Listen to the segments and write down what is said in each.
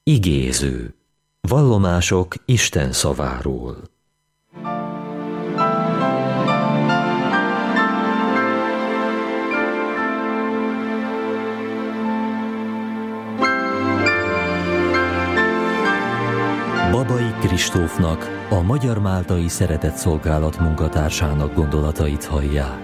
Igéző. Vallomások Isten szaváról. Babai Kristófnak, a Magyar Máltai Szeretetszolgálat munkatársának gondolatait hallják.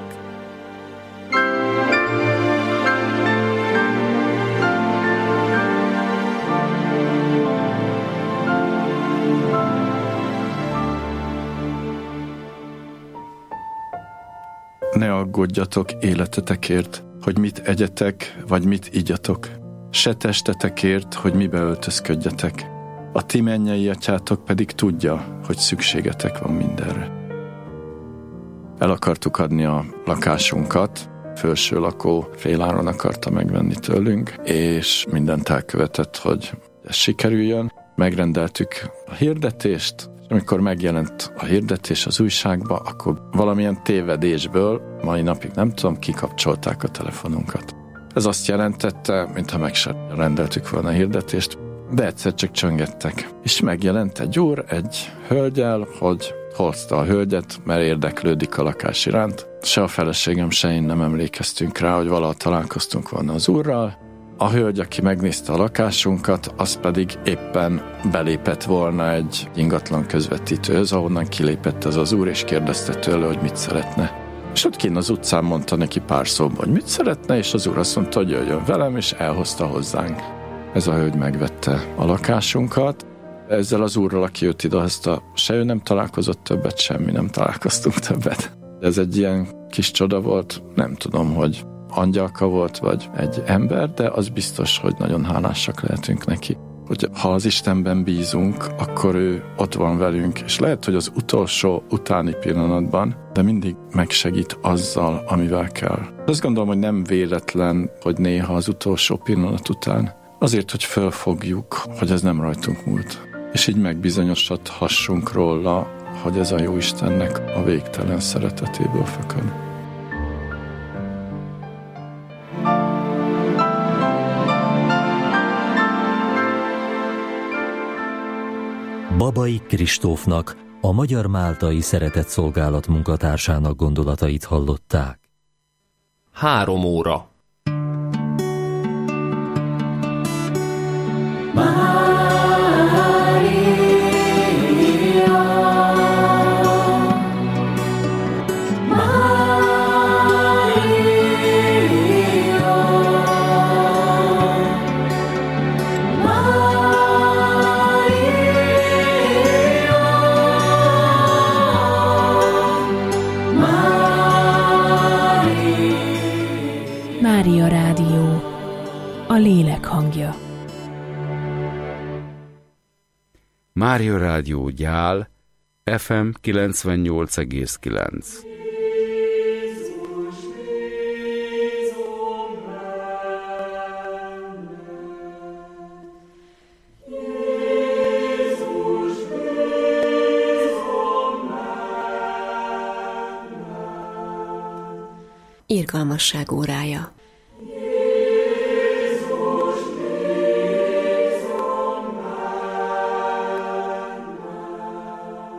Ne aggódjatok életetekért, hogy mit egyetek, vagy mit igyatok, se testetekért, hogy mibe öltözködjetek. A ti mennyei atyátok pedig tudja, hogy szükségetek van mindenre. El akartuk adni a lakásunkat, felső lakó féláron akarta megvenni tőlünk, és mindent elkövetett, hogy ez sikerüljön. Megrendeltük a hirdetést, és amikor megjelent a hirdetés az újságba, akkor valamilyen tévedésből, mai napig nem tudom, kikapcsolták a telefonunkat. Ez azt jelentette, mintha meg sem rendeltük volna a hirdetést, de egyszer csak csöngettek. És megjelent egy úr, egy hölgyel, hogy hozta a hölgyet, mert érdeklődik a lakás iránt. Se a feleségem, se én nem emlékeztünk rá, hogy valaha találkoztunk volna az úrral. A hölgy, aki megnézte a lakásunkat, az pedig éppen belépett volna egy ingatlan közvetítőhöz, ahonnan kilépett ez az úr, és kérdezte tőle, hogy mit szeretne. És ott kint az utcán mondta neki pár szóban, hogy mit szeretne, és az úr azt mondta, hogy jöjjön velem, és elhozta hozzánk. Ez a hölgy megvette a lakásunkat. Ezzel az úrral, aki jött idehozta, se ő nem találkozott többet, semmi nem találkoztunk többet. De ez egy ilyen kis csoda volt, nem tudom, hogy angyalka volt, vagy egy ember, de az biztos, hogy nagyon hálásak lehetünk neki. Hogy ha az Istenben bízunk, akkor ő ott van velünk, és lehet, hogy az utolsó utáni pillanatban, de mindig megsegít azzal, amivel kell. Azt gondolom, hogy nem véletlen, hogy néha az utolsó pillanat után, azért, hogy fölfogjuk, hogy ez nem rajtunk múlt. És így megbizonyosodhassunk róla, hogy ez a Jóistennek a végtelen szeretetéből fakad. Babai Kristófnak, a Magyar Máltai Szeretetszolgálat munkatársának gondolatait hallották. 3 óra. Mária Rádió, a lélek hangja. Mária Rádió Gyál, FM 98,9. Irgalmasság órája.